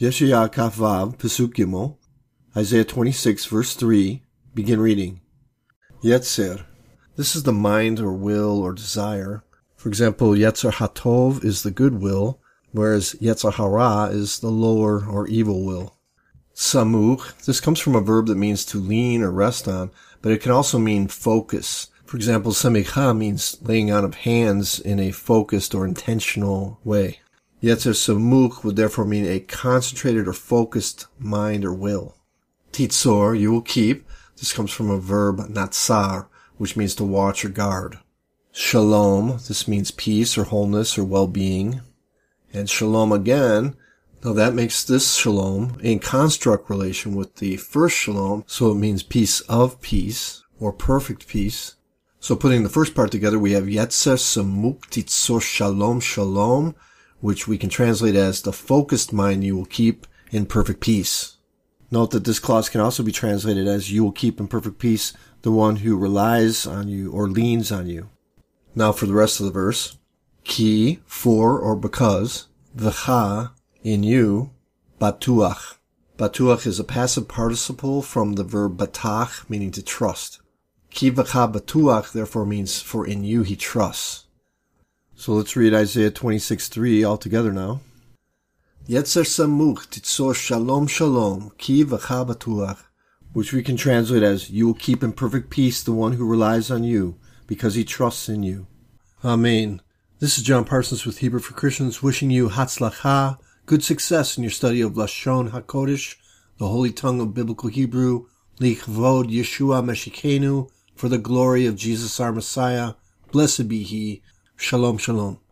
Yeshaya Kaf Vav, Pesuk Gimel, Isaiah 26, verse 3, begin reading. Yetzer. This is the mind or will or desire. For example, Yetzer HaTov is the good will, whereas Yetzer Hara is the lower or evil will. Samuch. This comes from a verb that means to lean or rest on, but it can also mean focus. For example, Samicha means laying on of hands in a focused or intentional way. Yetzer Samuch would therefore mean a concentrated or focused mind or will. Titzor, you will keep. This comes from a verb natsar, which means to watch or guard. Shalom, this means peace or wholeness or well-being. And shalom again, now that makes this shalom in construct relation with the first shalom, so it means peace of peace or perfect peace. So putting the first part together, we have Yetzer Samuch Titzor Shalom Shalom, which we can translate as the focused mind you will keep in perfect peace. Note that this clause can also be translated as you will keep in perfect peace the one who relies on you or leans on you. Now for the rest of the verse. Ki, for or because, v'cha, in you, batuach. Batuach is a passive participle from the verb batach, meaning to trust. Ki v'cha batuach therefore means for in you he trusts. So let's read Isaiah 26:3 all together now. Yetzer Samuch Titzor Shalom Shalom Ki v'cha batuach, which we can translate as you will keep in perfect peace the one who relies on you, because he trusts in you. Amen. This is John Parsons with Hebrew for Christians, wishing you hatzlacha, good success in your study of Lashon HaKodesh, the holy tongue of biblical Hebrew, lichvod Yeshua Meshikenu, for the glory of Jesus our Messiah. Blessed be he. Shalom, shalom.